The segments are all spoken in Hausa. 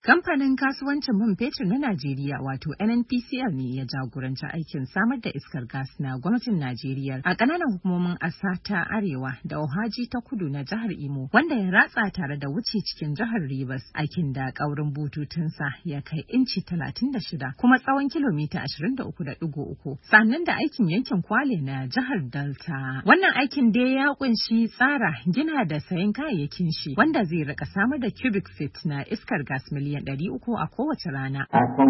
Kamfanin kasuwancin man fetur na Najeriya wato NNPCL ne ya jagoranci aikin samar da iskar gas na gwamnatin Najeriya a ƙananan hukumomin Asa ta Arewa da Ohaji ta Kudu na jihar Imo, wanda ya ratsa tare da wuce cikin jihar Rivers, aikin da ƙaurin bututunsa ya kai inci 36 kuma tsawon kilomita 23.3, sannan da aikin yankin Kwale na jihar Delta. Wannan aikin dai ya kunshi tsara, gina da sayan kayayyakin shi, wanda zai rika samar da cubic feet na iskar gas miliyan 300 a kowace rana.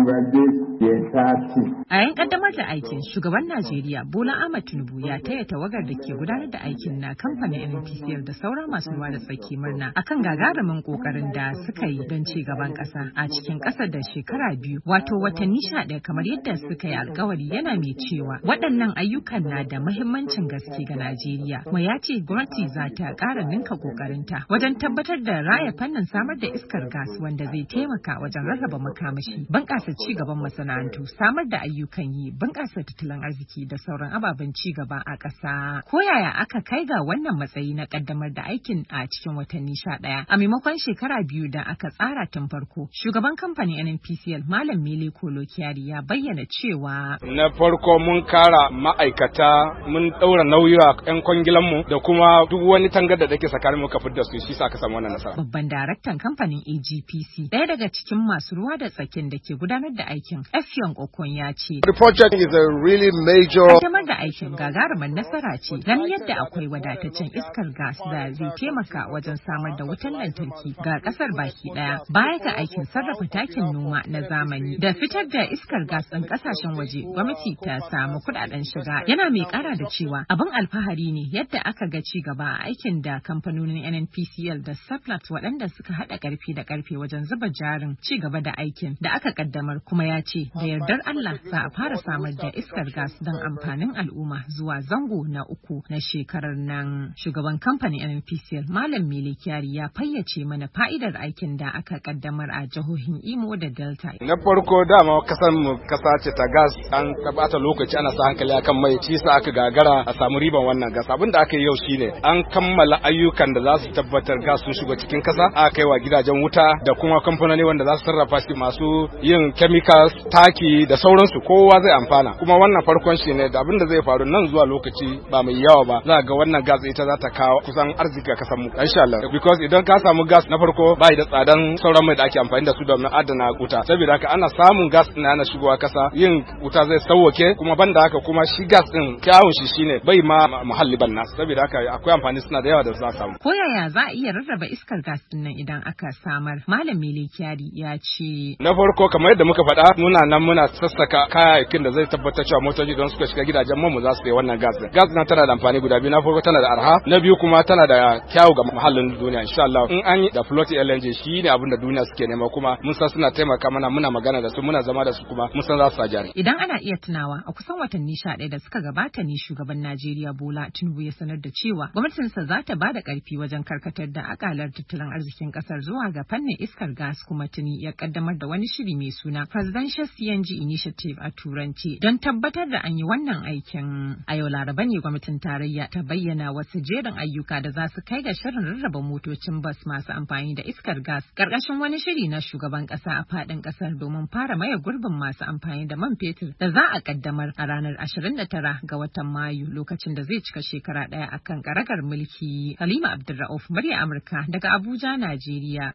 A yan kaddamar da aikin, shugaban Najeriya Bola Ahmed Tinubu ya taya tawagar da ke gudanar da aikin na kamfanin NNPCL da sauran masu ruwa da tsaki murna akan gagarumin kokarin da suka yi don ci gaban ƙasa a cikin ƙasa da shekara 2, wato watanni 11 kamar yadda suka yi alkawari, yana mai cewa waɗannan ayyukan na da muhimmancin gaske ga Najeriya. Kuma ya ce gwamnati za ta ƙara ninka kokarinta wajen tabbatar da raya fannin samar da iskar gas wanda zai taimaka wajen rarraba makamashi, bunƙasa ci gaban masana'antu, samar da ayyukan yi, bunƙasa tattalin arziki da sauran ababen ci gaba a ƙasa. Ko yaya aka kai ga wannan matsayi na ƙaddamar da aikin a cikin watanni 11 a maimakon shekara 2 da aka tsara tun farko? Shugaban kamfanin NNPCL Malam Mele Kolo Kyari ya bayyana cewa na farko mun kara ma'aikata, mun ɗaura nauyi a 'yan kwangilanmu da kuma duk wani tangar da take tsakanin muka fitar da su, shi sa aka samu wannan nasara. Babban daraktan kamfanin AGPC, ɗaya daga cikin masu ruwa da tsakin da ke gudanar da aikin, Effiong Okon, ya ce the project is a really major. Kaddamar da aikin gagarumar nasara ce, ganin yadda akwai wadataccen iskar gas da zai taimaka wajen samar da wutar lantarki ga kasar baki daya, baya ga aikin sarrafa takin noma na zamani da fitar da iskar gas ɗin kasashen waje. Gwamnati ta samu kudaden shiga. Yana mai kara da cewa abin alfahari ne yadda aka ga ci gaba a aikin da kamfanonin NNPCL da Seplat waɗanda suka haɗa ƙarfi da ƙarfe wajen zuba jarin ci gaba da aikin da aka kaddamar. Kuma ya ce da yardar Allah za a fara samar da iskar gas don amfanin al'umma zuwa zango na 3 na shekarar nan. Shugaban kamfanin NNPCL Malam Mele Kyari ya fayyace mana fa'idar aikin da aka kaddamar a jihohin Imo da Delta. Na farko dama kasar mu kasa ce ta gas, an tabata lokaci ana sa hankali akan mai, shi sa aka gagara a samu riban wannan gas. Abin da aka yi yau shine an kammala ayyukan da za su tabbatar gas sun shiga cikin kasa, aka kai wa gidajen wuta da kuma kamfanoni wanda za su sarrafa shi, masu yin chemicals, taki da sauransu, kowa zai amfana. Kuma wannan farkon shi ne da abin da zai faru nan zuwa lokaci ba mai yawa ba, za ga wannan gas ita za ta kawo kusan arziki a kasar mu insha Allah, because idan ka samu gas na farko bai da tsadan sauran mai da ake amfani da su domin adana wuta, saboda haka ana samun gas din ana shigowa kasa, yin wuta zai sauwake. Kuma banda haka kuma shi gas din kyawun shi shine bai ma muhalli banna, saboda haka akwai amfani suna da yawa da za a samu. Ko yaya za a iya rarraba iskar gas din nan idan aka samar? Malam Mele Kyari ya ce na farko kamar yadda muka faɗa, muna sassaka kayayyakin da zai tabbatar cewa motoci don suka shiga gidajen mu za su yi wannan gas din. Gas na tana da amfani guda biyu, na farko tana da arha, na biyu kuma tana da kyawu ga muhallin duniya insha Allah. In an yi da floating LNG shi ne abin da duniya suke nema, kuma mun san suna taimaka mana, muna magana da su, muna zama da su, kuma mun san za su sa jari. Idan ana iya tunawa, a kusan watanni 11 da suka gabata ne shugaban Najeriya Bola Tinubu ya sanar da cewa gwamnatinsa za ta bada karfi wajen karkatar da akalar tattalin arzikin kasar zuwa ga fannin iskar gas, kuma tuni ya kaddamar da wani shiri mai suna Presidential CNG Initiative a turanci don tabbatar da an yi wannan aikin. A yau Laraba ne gwamnatin tarayya ta bayyana wasu jerin ayyuka da za su kai ga shirin rarraba motocin bas masu amfani da iskar gas karkashin wani shiri na shugaban kasa a fadin kasar domin fara maye gurbin masu amfani da man fetur da za a kaddamar a ranar 29 ga watan Mayu, lokacin da zai cika shekara 1 akan karagar mulki. Halima Abdulrauf, murya Amurka daga Abuja, Najeriya.